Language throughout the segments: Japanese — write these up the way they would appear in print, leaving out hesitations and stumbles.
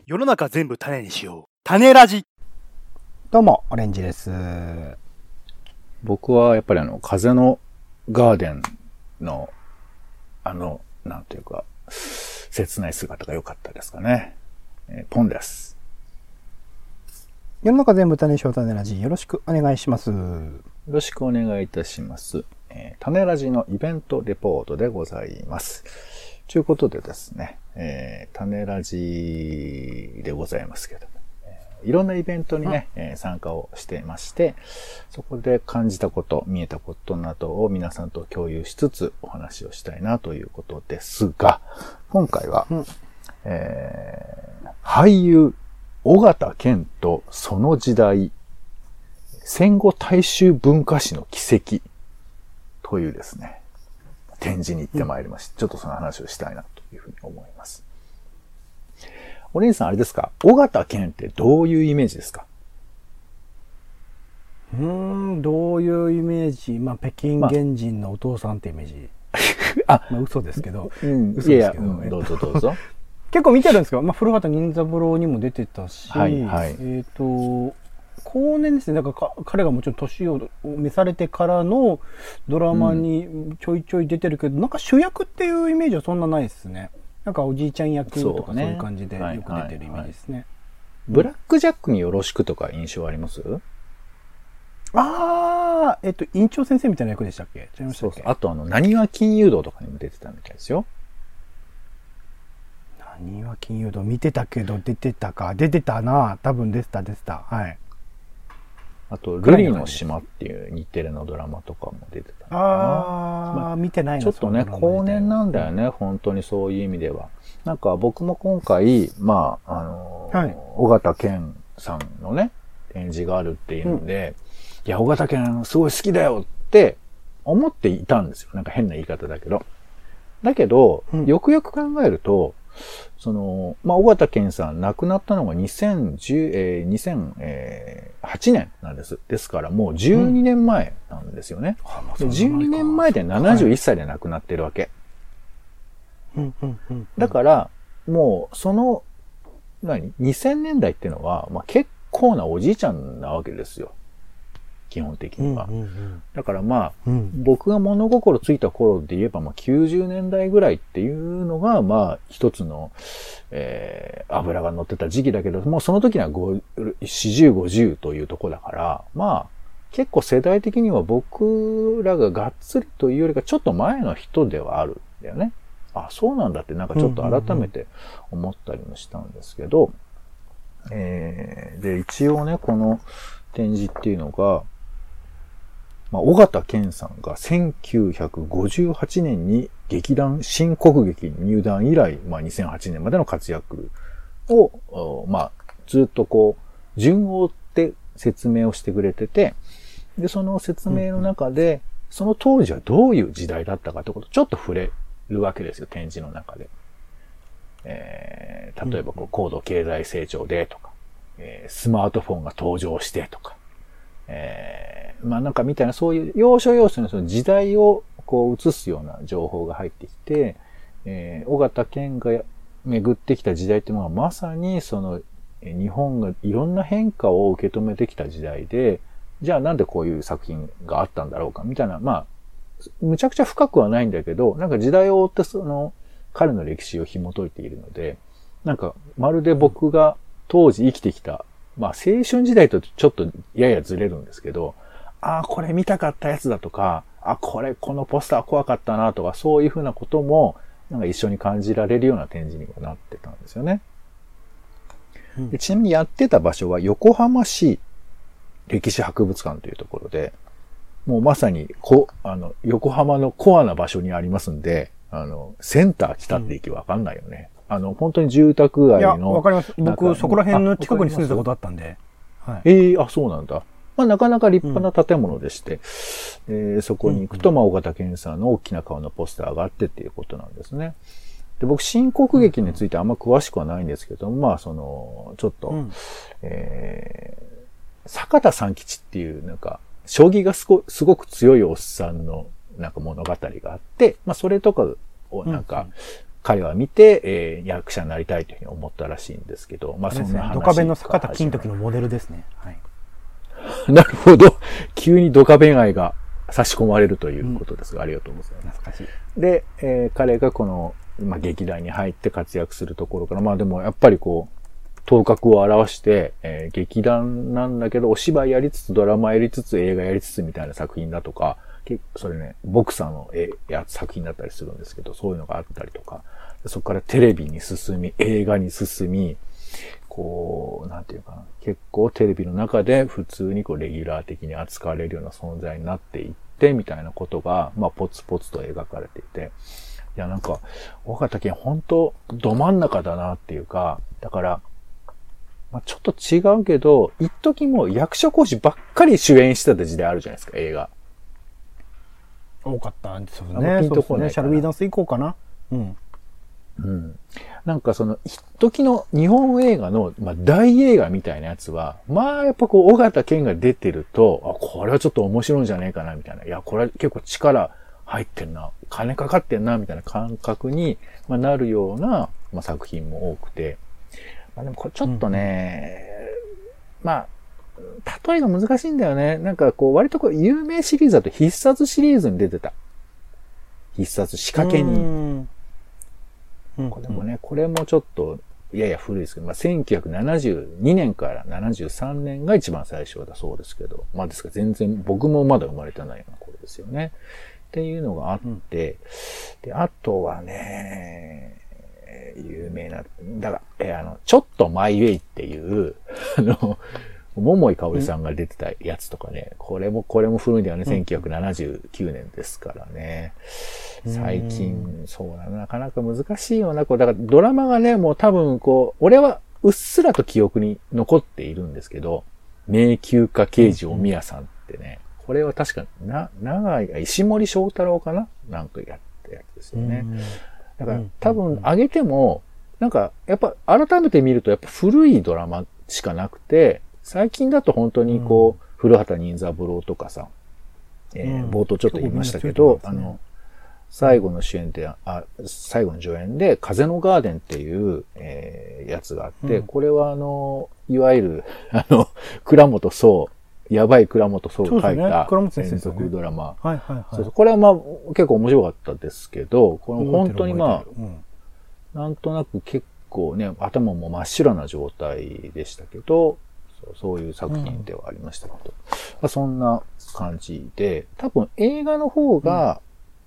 世の中全部種にしよう。種ラジ。 どうも、オレンジです。 僕はやっぱり風のガーデンの、なんていうか、切ない姿が良かったですかね。ポンです。 世の中全部種にしよう、種ラジ。よろしくお願いします。 よろしくお願いいたします。種ラジのイベントレポートでございます。ということでですね、種ラジでございますけども、いろんなイベントにね、参加をしてまして、そこで感じたこと、見えたことなどを皆さんと共有しつつお話をしたいなということですが、今回は、俳優、尾形健とその時代、戦後大衆文化史の奇跡というですね、展示に行ってまいりまして、ちょっとその話をしたいなというふうに思います。お姉さんあれですか、尾形健ってどういうイメージですか？ どういうイメージ？北京原人のお父さんってイメージ。嘘ですけど。 嘘ですけど。どうぞどうぞ。 結構見てるんですけど、古畑任三郎にも出てたし、後年ですね、だから彼がもちろん年を召されてからのドラマにちょいちょい出てるけど、なんか主役っていうイメージはそんなないですね。なんかおじいちゃん役とかそういう感じでよく出てるイメージですね。 ブラックジャックによろしくとか印象あります？ 院長先生みたいな役でしたっけ？違いましたっけ？ そうそう。あと何は金融道とかにも出てたみたいですよ。 何は金融道見てたけど出てたな。多分出てた。はい。 あと、ルリの島っていう日テレのドラマとかも出てたのかな。 見てないな。 ちょっとね、後年なんだよね、本当にそういう意味では。なんか僕も今回、尾形健さんのね、展示があるっていうので、いや、尾形健すごい好きだよって思っていたんですよ。なんか変な言い方だけど。だけど、よくよく考えると、尾形健さん亡くなったのが2008年なんです。ですからもう12年前なんですよね。12年前で71歳で亡くなってるわけ。だから、もう2000年代っていうのは、結構なおじいちゃんなわけですよ。基本的には。だから僕が物心ついた頃で言えば90年代ぐらいっていうのが一つの、油が乗ってた時期だけど、もうその時には40、50というとこだから、結構世代的には僕らががっつりというよりかちょっと前の人ではあるんだよね。あ、そうなんだってなんかちょっと改めて思ったりもしたんですけど、で、一応ね、この展示っていうのが、尾形健さんが1958年に新国劇に入団以来、2008年までの活躍を、ずっと順を追って説明をしてくれてて、で、その説明の中で、その当時はどういう時代だったかってことをちょっと触れるわけですよ、展示の中で。例えば高度経済成長でとか、スマートフォンが登場してとか、なんかみたいなそういう要所要所のその時代を映すような情報が入ってきて、尾形健が巡ってきた時代っていうのはまさに日本がいろんな変化を受け止めてきた時代で、じゃあなんでこういう作品があったんだろうかみたいな、むちゃくちゃ深くはないんだけど、なんか時代を追って彼の歴史を紐解いているので、なんかまるで僕が当時生きてきた青春時代とちょっとややずれるんですけど、これ見たかったやつだとか、このポスター怖かったなとか、そういうふうなことも、なんか一緒に感じられるような展示にもなってたんですよね。でちなみにやってた場所は横浜市歴史博物館というところで、もうまさに横浜のコアな場所にありますんで、センター来たって駅わかんないよね。本当に住宅街の。 いや、わかります。僕、そこら辺の近くに住んでたことあったんで。 そうなんだ。なかなか立派な建物でして、そこに行くと、尾形健さんの大きな顔のポスターがあってっていうことなんですね。で、僕、新国劇についてあんま詳しくはないんですけど、ちょっと、坂田三吉っていう、なんか、将棋がすごく強いおっさんの、なんか物語があって、それとかをなんか、 彼は見て、役者になりたいというふうに思ったらしいんですけど、まあそんな話。 ドカベンの坂田金時のモデルですね。はい。 なるほど。急にドカベン愛が差し込まれるということですが、ありがとうございます。 懐かしい。 で、彼がこの、まあ、劇団に入って活躍するところから、まあでもやっぱりこう、頭角を現して、劇団なんだけど、お芝居やりつつ、ドラマやりつつ、映画やりつつみたいな作品だとか、それね、ボクサーの作品だったりするんですけど、そういうのがあったりとか、そこからテレビに進み、映画に進み、こう、なんていうかな、結構テレビの中で普通にこうレギュラー的に扱われるような存在になっていって、みたいなことが、まあ、ポツポツと描かれていて、いや、なんか、尾形健本当ど真ん中だなっていうか、だから、まあ、ちょっと違うけど、一時も役所広司ばっかり主演してた時代あるじゃないですか、映画。 多かったんですよね。そうですね。シャルビーダンス以降かな。うん。 うん。なんかその、一時の日本映画の、まあ、大映画みたいなやつは、まあ、やっぱこう、尾形健が出てると、あ、これはちょっと面白いんじゃねえかな、みたいな。いや、これは結構力入ってんな、金かかってんな、みたいな感覚に、まあ、なるような、まあ、作品も多くて。まあ、でもこれちょっとね、まあ、例えが難しいんだよね。なんかこう、割とこう、有名シリーズだと必殺シリーズに出てた。必殺仕掛け人。これもね、これもちょっと、やや古いですけど、まあ、1972年から73年が一番最初だそうですけど、まあですから全然僕もまだ生まれてないような頃ですよね。っていうのがあって、で、あとはね、有名な、だから、ちょっとマイウェイっていう、桃井かおりさんが出てたやつとかね、これも古いんだよね、1979年ですからね。最近、そうだな、なかなか難しいよな、こう、だからドラマがね、もう多分こう、俺はうっすらと記憶に残っているんですけど、迷宮家刑事おみやさんってね、これは確か、石森章太郎かななんかやったやつですよね。だから多分上げても、なんか、やっぱ改めて見るとやっぱ古いドラマしかなくて、最近だと本当にこう、古畑任三郎とかさ、冒頭ちょっと言いましたけど、最後の主演で、最後の上演で、風のガーデンっていう、やつがあって、これはいわゆる、倉本壮、やばい倉本壮が書いた連続ドラマ。これはまあ結構面白かったですけど、これ本当にまあ、なんとなく結構ね、頭も真っ白な状態でしたけど、そういう作品ではありましたけど、まあ、そんな感じで、多分映画の方が、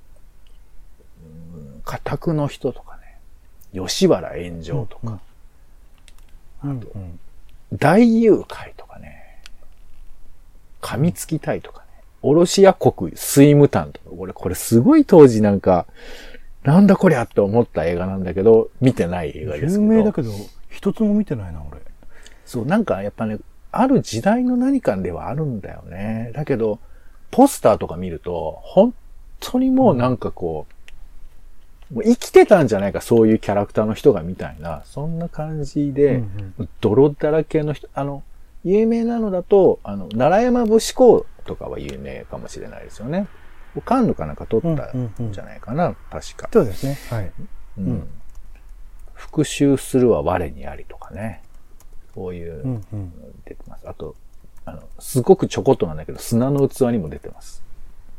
家宅の人とかね、吉原炎上とか、あと、大誘拐とかね、噛みつきたいとかね、おろし屋国水務炭とか、これすごい当時なんか、なんだこりゃって思った映画なんだけど、見てない映画ですけど。 有名だけど、一つも見てないな、俺。 そう、なんかやっぱね、ある時代の何かではあるんだよね。だけど、ポスターとか見ると、本当にもうなんかこう、もう生きてたんじゃないか、そういうキャラクターの人がみたいな、そんな感じで、泥だらけの人、有名なのだと、奈良山節子とかは有名かもしれないですよね。カンヌかなんか撮ったんじゃないかな、確か。 そうですね。はい。 復讐するは我にありとかね。こういう出てます。あと、すごくちょこっとなんだけど、砂の器にも出てます。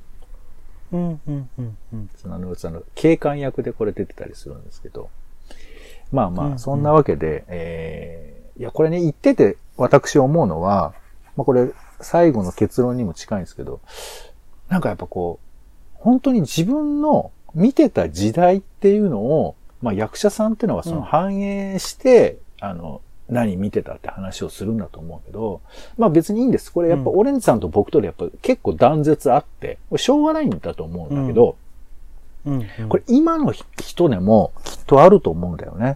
砂の器の警官役でこれ出てたりするんですけど。まあまあ、そんなわけで、いや、これね、言ってて私思うのは、まあこれ、最後の結論にも近いんですけど、なんかやっぱこう、本当に自分の見てた時代っていうのを、まあ役者さんっていうのはその反映して、何見てたって話をするんだと思うけど、まあ別にいいんです。これやっぱオレンジさんと僕とでやっぱ結構断絶あって、これしょうがないんだと思うんだけど、これ今の人でもきっとあると思うんだよね。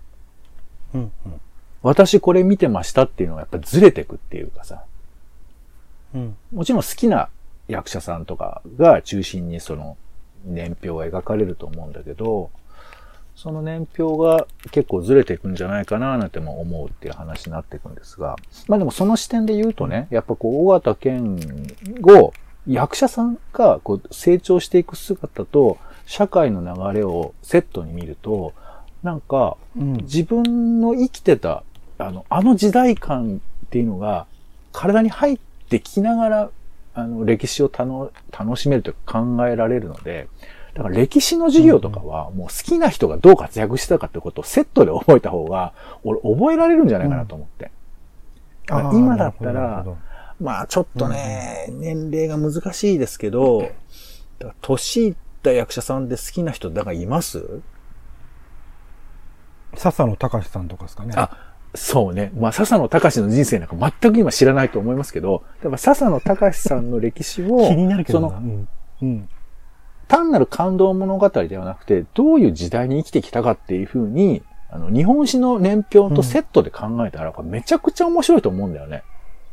私これ見てましたっていうのはやっぱずれてくっていうかさ、もちろん好きな役者さんとかが中心にその年表が描かれると思うんだけど、その年表が結構ずれていくんじゃないかななんても思うっていう話になっていくんですが、まあでもその視点で言うとね、やっぱこう、尾形健を役者さんがこう成長していく姿と、 社会の流れをセットに見ると、なんか、自分の生きてた、あの時代感っていうのが、体に入ってきながら、歴史を楽しめるというか考えられるので、だから歴史の授業とかは、もう好きな人がどう活躍してたかってことをセットで覚えた方が、俺覚えられるんじゃないかなと思って。今だったら、まあちょっとね、年齢が難しいですけど、だから年いった役者さんで好きな人だからいます？ 笹野隆さんとかですかね。 そうね。まあ、笹野隆の人生なんか全く今知らないと思いますけど、だから笹野隆さんの歴史を、 気になるけどな。 単なる感動物語ではなくて、どういう時代に生きてきたかっていうふうに、日本史の年表とセットで考えたら、これめちゃくちゃ面白いと思うんだよね。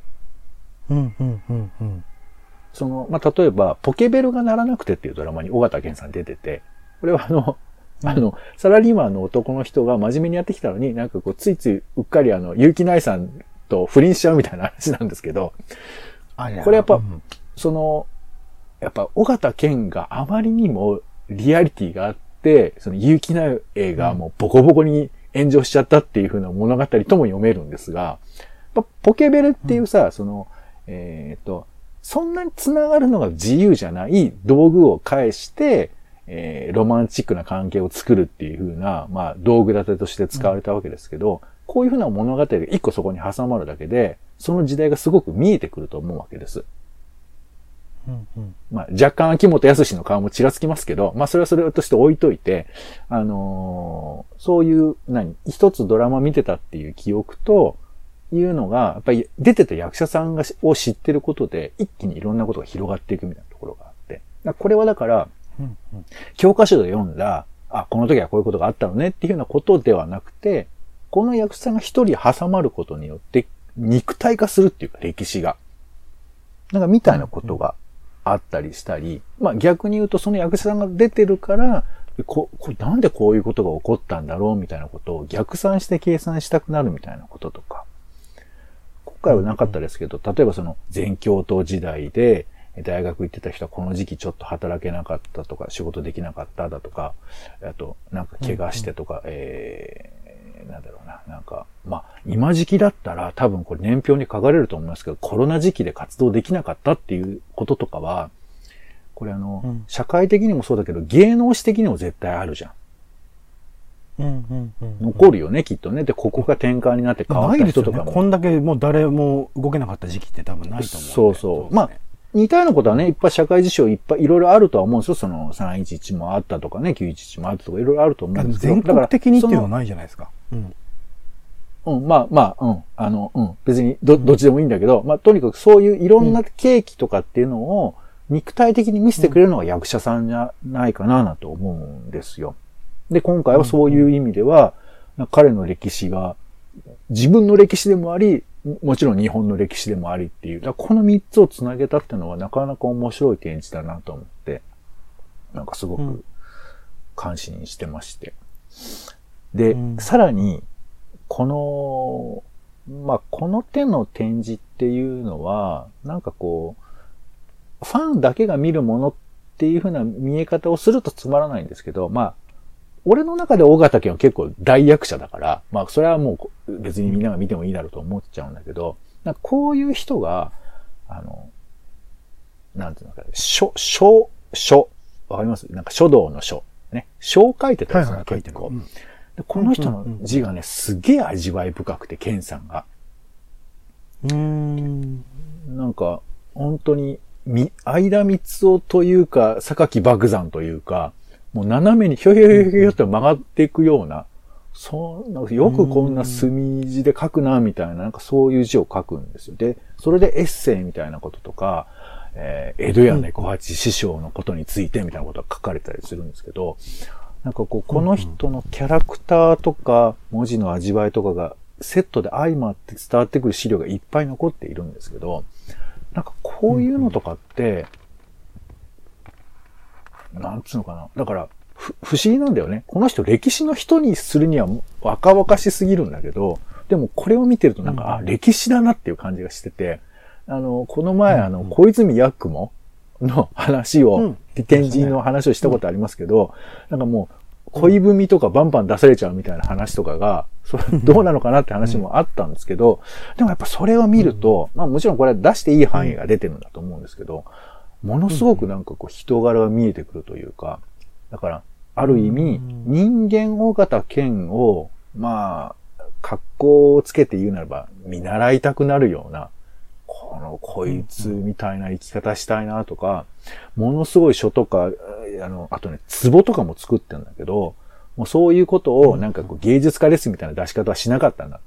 まあ、例えば、ポケベルが鳴らなくてっていうドラマに尾形健さん出てて、これはサラリーマンの男の人が真面目にやってきたのに、なんかこう、ついついうっかり結城内さんと不倫しちゃうみたいな話なんですけど、これやっぱ、やっぱ、尾形健があまりにもリアリティがあって、結城内がもうボコボコに炎上しちゃったっていう風な物語とも読めるんですが、ポケベルっていうさ、そんなに繋がるのが自由じゃない道具を介して、ロマンチックな関係を作るっていう風な、まあ、道具立てとして使われたわけですけど、こういう風な物語が一個そこに挟まるだけで、その時代がすごく見えてくると思うわけです。まあ、若干秋元康の顔もちらつきますけど、まあ、それはそれとして置いといて、そういう、一つドラマ見てたっていう記憶と、いうのが、やっぱり出てた役者さんを知ってることで、一気にいろんなことが広がっていくみたいなところがあって。これはだから、教科書で読んだ、この時はこういうことがあったのねっていうようなことではなくて、この役者さんが一人挟まることによって肉体化するっていうか歴史が。なんかみたいなことがあったりしたり、まあ逆に言うとその役者さんが出てるから、なんでこういうことが起こったんだろうみたいなことを逆算して計算したくなるみたいなこととか。今回はなかったですけど、例えば全教頭時代で、大学行ってた人はこの時期ちょっと働けなかったとか、仕事できなかっただとか、あと、なんか怪我してとか、なんだろうな、なんか、まあ、今時期だったら多分これ年表に書かれると思いますけど、コロナ時期で活動できなかったっていうこととかは、これ社会的にもそうだけど、芸能史的にも絶対あるじゃん。残るよね、きっとね。で、ここが転換になって変わった人とかも。 ないですよね。こんだけもう誰も動けなかった時期って多分ないと思う。 そうそう。まあ、似たようなことはね、いっぱい社会事象いろいろあるとは思うんですよ。311もあったとかね、911もあったとかいろいろあると思うんですけど。 全国的にっていうのはないじゃないですか。 別にどっちでもいいんだけど、まあ、とにかくそういういろんな契機とかっていうのを肉体的に見せてくれるのが役者さんじゃないかなと思うんですよ。で、今回はそういう意味では、彼の歴史が自分の歴史でもあり、もちろん日本の歴史でもありっていう、この3つをつなげたっていうのはなかなか面白い展示だなと思って、なんかすごく感心してまして。で、さらに、この手の展示っていうのは、なんかこう、ファンだけが見るものっていう風な見え方をするとつまらないんですけど、まあ、俺の中で尾形健は結構大役者だから、まあそれはもう別にみんなが見てもいいだろうと思っちゃうんだけど、なんかこういう人が、なんていうのかな、書、わかります？なんか書道の書。ね。書を書いてたりするの、結構。でこの人の字がね、すげえ味わい深くて、健さんが。なんか、本当に、相田光夫というか、榊漠山というか、もう斜めにひょひょひょひょひょって曲がっていくような、なんかよくこんな墨字で書くな、みたいな、なんかそういう字を書くんですよ。で、それでエッセイみたいなこととか、江戸屋猫八師匠のことについてみたいなことが書かれたりするんですけど、なんかこの人のキャラクターとか、文字の味わいとかがセットで相まって伝わってくる資料がいっぱい残っているんですけど、なんかこういうのとかって、なんつうのかな。だから、不思議なんだよね。この人歴史の人にするには若々しすぎるんだけど、でもこれを見てるとなんか、歴史だなっていう感じがしてて、この前小泉八雲の話を、天神の話をしたことありますけど、なんかもう、恋文とかバンバン出されちゃうみたいな話とかが、それどうなのかなって話もあったんですけど、でもやっぱそれを見ると、まあもちろんこれは出していい範囲が出てるんだと思うんですけど、ものすごくなんかこう人柄が見えてくるというか、だから、ある意味、人間大型剣を、まあ、格好をつけて言うならば、見習いたくなるような、こいつみたいな生き方したいなとか、ものすごい書とか、あとね、壺とかも作ってんだけど、もうそういうことをなんかこう芸術家ですみたいな出し方はしなかったんだって。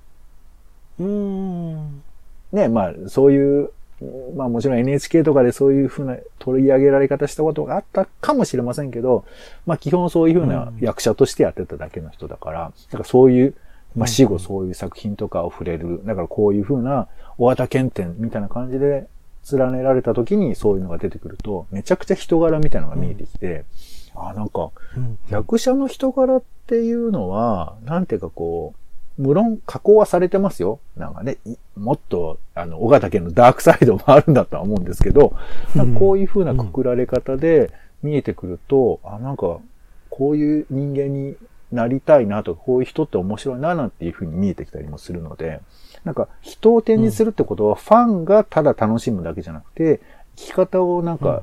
ね、まあ、そういう、まあもちろん NHK とかでそういうふうな取り上げられ方したことがあったかもしれませんけど、まあ基本そういうふうな役者としてやってただけの人だから、だからそういう、まあ死後そういう作品とかを触れる、だからこういうふうな大型検点みたいな感じで連ねられた時にそういうのが出てくると、めちゃくちゃ人柄みたいなのが見えてきて、なんか、役者の人柄っていうのは、なんていうかこう、無論加工はされてますよ。なんかね、もっと、尾形家のダークサイドもあるんだとは思うんですけど、なんかこういう風なくくられ方で見えてくると、なんか、こういう人間になりたいなとか、こういう人って面白いななんていう風に見えてきたりもするので、なんか人を展示するってことは、ファンがただ楽しむだけじゃなくて、生き方をなんか、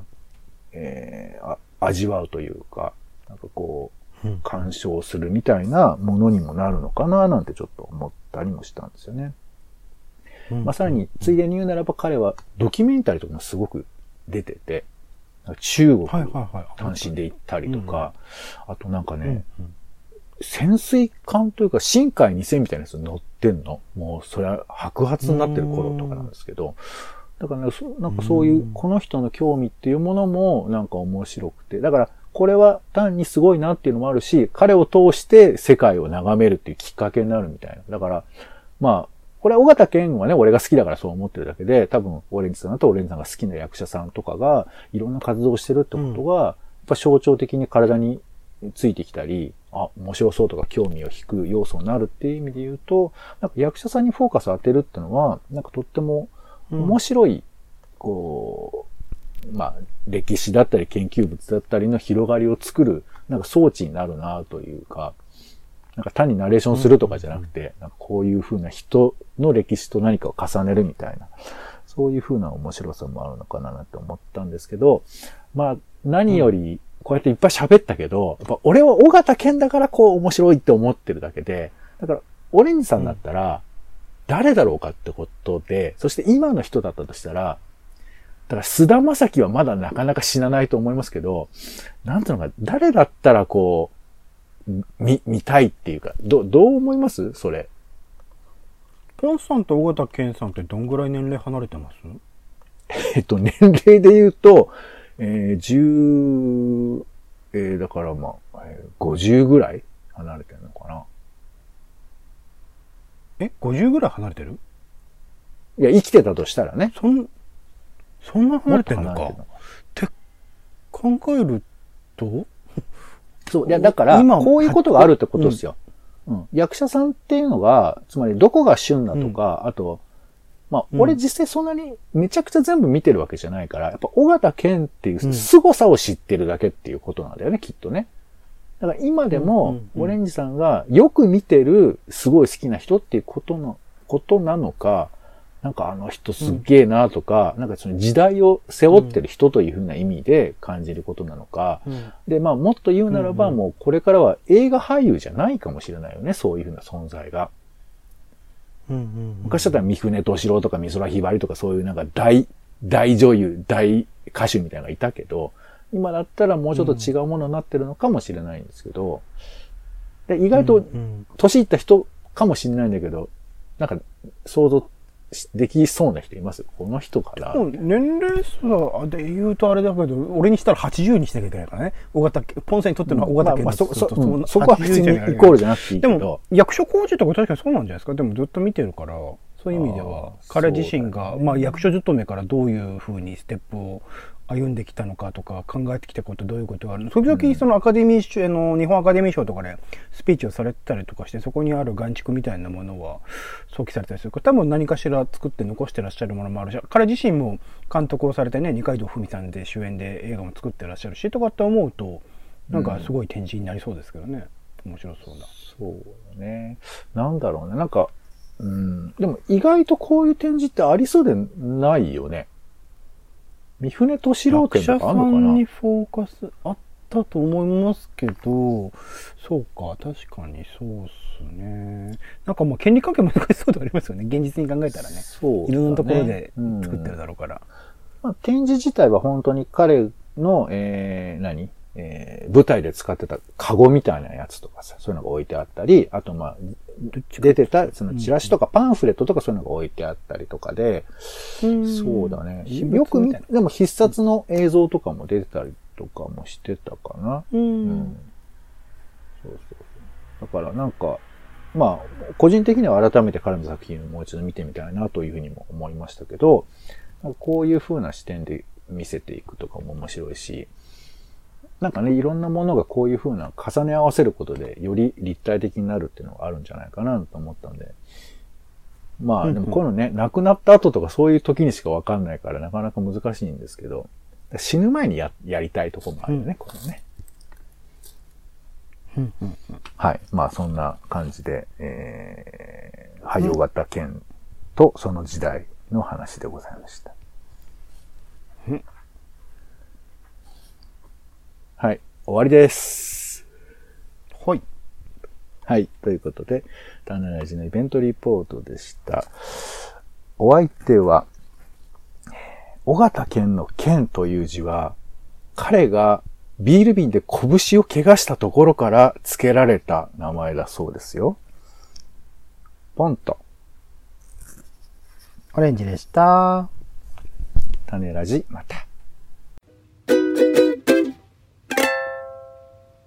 味わうというか、なんかこう、鑑賞するみたいなものにもなるのかななんてちょっと思ったりもしたんですよね。まあさらに、ついでに言うならば彼はドキュメンタリーとかもすごく出てて、中国単身で行ったりとか、あとなんかね、潜水艦というか深海2000みたいなやつ乗ってんの。もうそれは白髪になってる頃とかなんですけど、だからね、なんかそういうこの人の興味っていうものもなんか面白くて、だからこれは単にすごいなっていうのもあるし、彼を通して世界を眺めるっていうきっかけになるみたいな。だから、まあ、これは尾形健はね、俺が好きだからそう思ってるだけで、多分、オレンジさんだとオレンジさんが好きな役者さんとかが、いろんな活動をしてるってことが、やっぱ象徴的に体についてきたり、面白そうとか興味を引く要素になるっていう意味で言うと、なんか役者さんにフォーカスを当てるっていうのは、なんかとっても面白い、こう、まあ、歴史だったり研究物だったりの広がりを作る、なんか装置になるなというか、なんか単にナレーションするとかじゃなくて、なんかこういう風な人の歴史と何かを重ねるみたいな、そういう風な面白さもあるのかなと思ったんですけど、まあ、何より、こうやっていっぱい喋ったけど、やっぱ俺は尾形健だからこう面白いって思ってるだけで、だから、オレンジさんだったら、誰だろうかってことで、そして今の人だったとしたら、だから菅田将暉はまだなかなか死なないと思いますけど、なんていうのか、誰だったらこう、見たいっていうか、どう思いますそれ。 ポンさんと尾形健さんってどんぐらい年齢離れてます？ 年齢で言うと、だからまあ、50ぐらい離れてるのかな。 50ぐらい離れてる？ いや、生きてたとしたらね。 そんな離れてるのか。って考えるとそう。いや、だから、こういうことがあるってことですよ。役者さんっていうのが、つまりどこが旬だとか、あと、まあ、俺実際そんなにめちゃくちゃ全部見てるわけじゃないから、やっぱ尾形健っていう凄さを知ってるだけっていうことなんだよね、きっとね。だから今でも、オレンジさんがよく見てるすごい好きな人っていうことなのか、なんかあの人すっげえなとか、なんかその時代を背負ってる人というふうな意味で感じることなのか、で、まあもっと言うならば、もうこれからは映画俳優じゃないかもしれないよね、そういうふうな存在が。昔だったら三船敏郎とか美空ひばりとかそういうなんか大女優、大歌手みたいなのがいたけど、今だったらもうちょっと違うものになってるのかもしれないんですけど、で意外と年いった人かもしれないんだけど、なんか想像できそうな人います？この人から。 年齢差で言うとあれだけど、俺にしたら80にしなきゃいけないからね。ポンさんにとってのは尾形健だとすると、 そこは別にイコールじゃなくていいけど。 でも、役所広司とか確かにそうなんじゃないですか。でもずっと見てるから、そういう意味では、彼自身が、まあ役所勤めからどういう風にステップを歩んできたのかとか考えてきたことどういうことがあるの。時々そのアカデミー賞、日本アカデミー賞とかでスピーチをされてたりとかして、そこにある眼蓄みたいなものは想起されたりする。多分何かしら作って残してらっしゃるものもあるし、彼自身も監督をされてね、二階堂ふみさんで主演で映画も作ってらっしゃるしとかって思うと、なんかすごい展示になりそうですけどね。面白そうだ。 そうだね。なんだろうね。なんか、でも意外とこういう展示ってありそうでないよね。三船敏郎展とかあんのかな。 役者さんにフォーカスあったと思いますけど、そうか、確かにそうっすね。なんかもう権利関係難しそうでありますよね。現実に考えたらね。 そうだね。 いろんなところで作ってるだろうから。 まあ、展示自体は本当に彼の、舞台で使ってたカゴみたいなやつとかさ、そういうのが置いてあったり、あとまあ、出てた、そのチラシとかパンフレットとかそういうのが置いてあったりとかで、そうだね。よくでも必殺の映像とかも出てたりとかもしてたかな。そうそうそう。だからなんか、まあ、個人的には改めて彼の作品をもう一度見てみたいなというふうにも思いましたけど、こういう風な視点で見せていくとかも面白いし、なんかね、いろんなものがこういう風な重ね合わせることでより立体的になるっていうのがあるんじゃないかなと思ったんで。まあでもこういうのね、亡くなった後とかそういう時にしかわかんないからなかなか難しいんですけど、死ぬ前にやりたいとこもあるよね、このね。はい。まあそんな感じで、汎用型剣とその時代の話でございました。はい。終わりです。 はい。 はい。ということで、種ラジのイベントリポートでした。お相手は、尾形健の健という字は、彼がビール瓶で拳を怪我したところから付けられた名前だそうですよ。ポンと。 オレンジでした。 種ラジ、また。